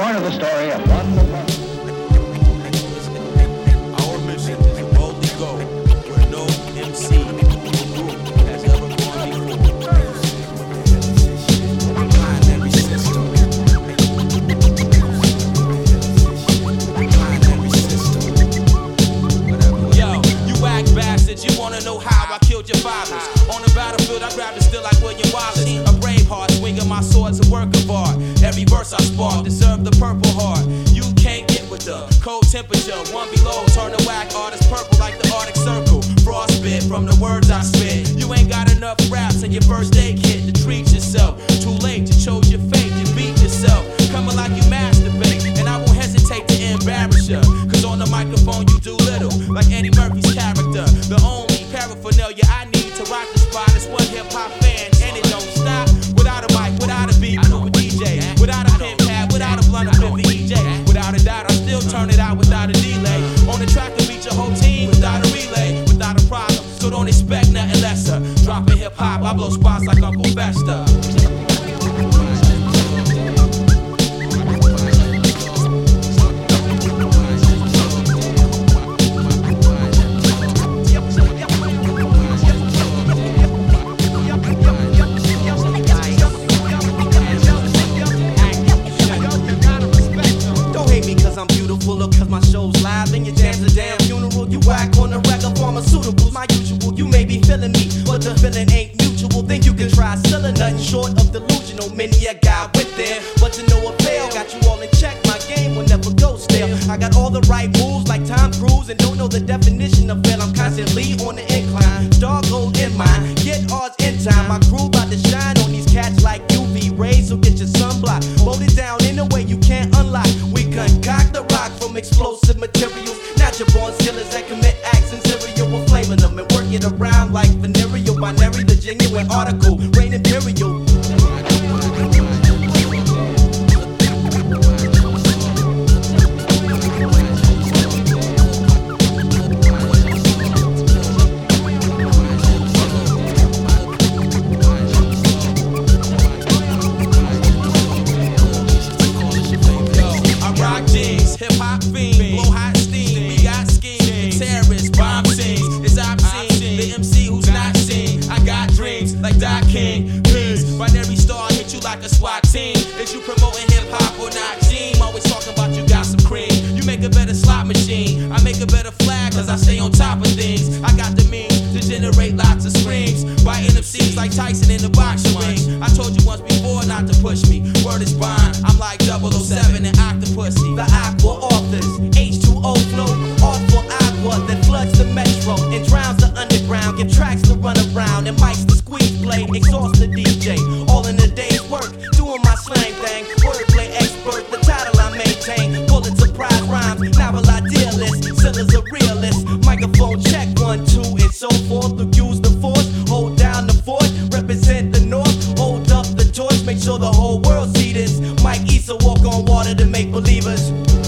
more to the story of one woman. Our mission is to boldly go where no MC or group has ever gone before. Blind every system. Blind every system. Whatever. Yo, you act bastards, you wanna know how I killed your fathers. On the battlefield, I grabbed it still like William Wallace. A brave heart, swinging my sword's a work of art. Every verse I spark deserve the purple heart. You can't get with the cold temperature. One below, turn the whack artist purple like the Arctic Circle. Frostbit from the words I spit. You ain't got enough raps in your first aid kit to treat yourself. Too late, you chose your fate, you beat yourself. Coming like you masturbate, and I won't hesitate to embarrass you. Cause on the microphone you do little, like Eddie Murphy's character. The only paraphernalia I need to rock the spot is one hip-hop fan, and it don't stop. Without a mic, without a beat, I'm a DJ. Without a pen pad, without a blunt, I'm a VJ. Without a doubt, I still turn it out without a delay. On the track to beat your whole team without a relay, without a problem. So don't expect nothing lesser. Dropping hip-hop, I blow spots like Uncle Fester. Cause my show's live and your jams a damn funeral. You whack on the rack of pharmaceuticals, my usual. You may be feeling me, but the feeling ain't mutual. Think you can try selling nothing short of delusional. Many a guy went there, but to no avail. Got you all in check, my game will never go stale. I got all the right moves like Tom Cruise and don't know the definition of fail. I'm constantly on the incline, dog gold in mine. Get odds in time, my crew about to shine on these cats like UV rays. So get your sunblock, hold it down in a way you can't unlock. We concoct the rock from explosive materials. Natural born killers that commit acts in serial. We're flaming them and work it around like venereal. Binary, the genuine article, reign imperial. Hip-hop fiend, blow hot steam, we got schemes, terrorists, bomb scenes, it's obscene, the MC who's not seen, I got dreams, like Doc King, peace, binary star, hit you like a SWAT team, is you promoting hip-hop or not, team, always talking about you got some cream, you make a better slot machine, I make a better flag, cause I stay on top of things, I got the means to generate lots of screams, biting MCs like Tyson in the boxing ring, I told you once before not to push me, word is bond, I'm like 007 and Octopussy, the Aqua authors, H2O flow, awful aqua that floods the metro and drowns the underground, give tracks to run around and mics to squeeze blade, exhaust the DJ, all in a day's work, doing my slang thing, wordplay expert, the title I maintain, Pulitzer Prize rhymes, novel idealist, Silla's a realist, microphone check 1, 2 and so forth, to use the force, hold down the fort, represent the north, hold up the torch, make sure the whole world see this, Mike Issa walk on water to make believers.